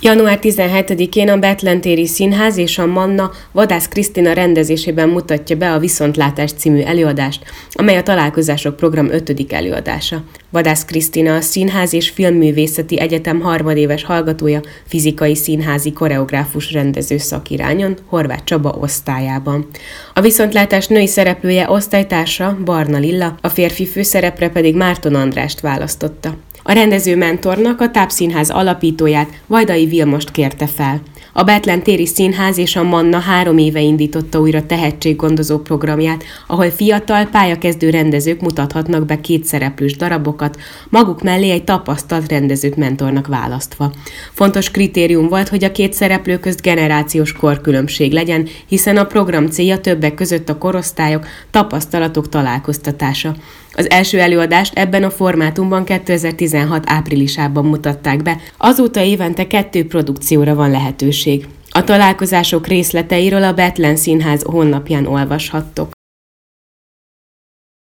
Január 17-én a Bethlen téri színház és a Manna Vadász Krisztina rendezésében mutatja be a Viszontlátás című előadást, amely a Találkozások program 5. előadása. Vadász Krisztina a Színház és Filmművészeti Egyetem harmadéves hallgatója, fizikai színházi koreográfus rendező szakirányon, Horváth Csaba osztályában. A Viszontlátás női szereplője osztálytársa Barna Lilla, a férfi főszerepre pedig Márton Andrást választotta. A rendező mentornak a Tápszínház alapítóját, Vajdai Vilmost kérte fel. A Bethlen téri színház és a Manna 3 éve indította újra tehetséggondozó programját, ahol fiatal, pályakezdő rendezők mutathatnak be 2 szereplős darabokat, maguk mellé egy tapasztalt rendezőt mentornak választva. Fontos kritérium volt, hogy a 2 szereplő közt generációs korkülönbség legyen, hiszen a program célja többek között a korosztályok, tapasztalatok találkoztatása. Az első előadást ebben a formátumban 2016 áprilisában mutatták be, azóta évente 2 produkcióra van lehetőség. A találkozások részleteiről a Bethlen Színház honlapján olvashattok.